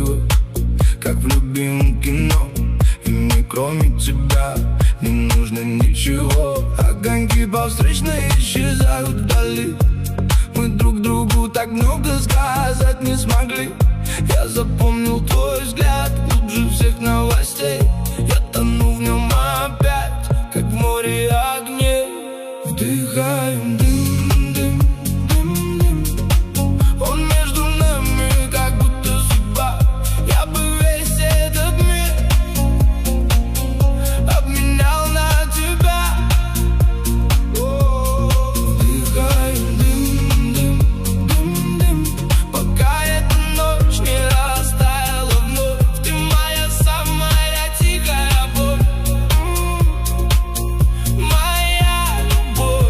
красиво, как в любимом кино. И мне кроме тебя не нужно ничего. Огоньки по встречной исчезают вдали. Мы друг другу так много сказать не смогли. Я запомнил твой взгляд глубже всех новостей. Я тону в нем опять, как в море огней. Вдыхаем дым, дым, дым, дым. Он между нами, как будто судьба. Я бы весь этот мир обменял на тебя. Вдыхаем дым, дым, дым, дым, пока эта ночь не растаяла вновь. Ты моя самая тихая боль, моя любовь.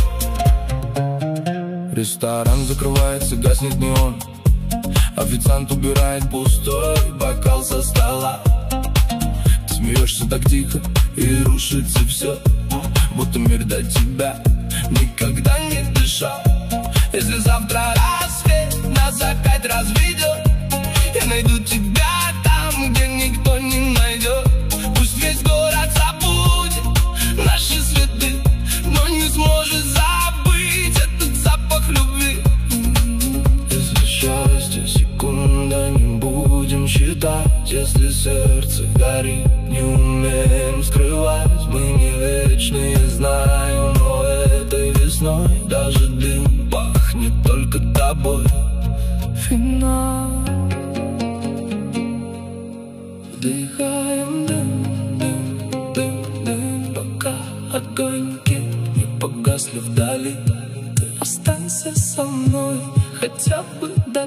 Ресторан закрывается, гаснет неон. Официант убирает пустой бокал со стола. Ты смеешься так тихо, и рушится все, будто мир до тебя никогда не дышал. Если завтра рассвет нас опять разведет, я найду тебя там, где никто не найдет. Пусть весь город забудет наши следы, но не сможет забыть этот запах любви. Если счастье секундами будем считать, если сердце горит, не умеем скрывать. Мы не вечные, знаю, но этой весной даже дым пахнет только тобой. Финал. Вдыхаем дым, дым, дым, дым, пока огоньки не погасли вдали. Ты останься со мной хотя бы до